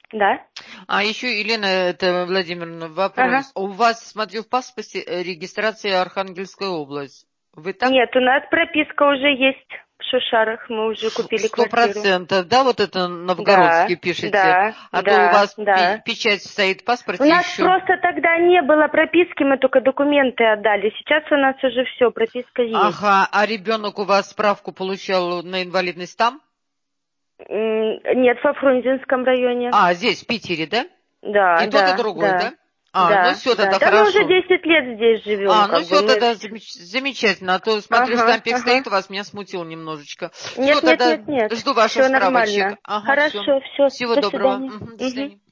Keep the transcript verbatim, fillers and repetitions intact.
Да. А еще, Елена, это Владимировна, Ага. вопрос. У вас, смотрю, в паспорте э, регистрация Архангельская область. Вы там? Нет, у нас прописка уже есть в Шушарах, мы уже купили Сто квартиру. процентов, да, вот это Да, новгородский пишете? да, А то у да, вас пи- да. печать стоит в У паспорте нас еще. просто тогда не было прописки, мы только документы отдали. Сейчас у нас уже все, прописка есть. Ага, а ребенок у вас справку получал на инвалидность там? М, Нет, во Фрунзенском районе. А, здесь, в Питере, да? Да, И тот, и да, другой, да, да? А, ну да, все, да. тогда Да мы уже хорошо. десять лет здесь живем, А, ну как бы все, мы... тогда замеч- замечательно. А то, смотрю, Ага, штампик ага. стоит у вас, меня смутил немножечко. Все, Нет, нет, тогда нет, нет. жду ваших Все справочек. нормально. Ага, все. Хорошо, все. Всего До доброго. свидания. Мгм, до Мгм. свидания.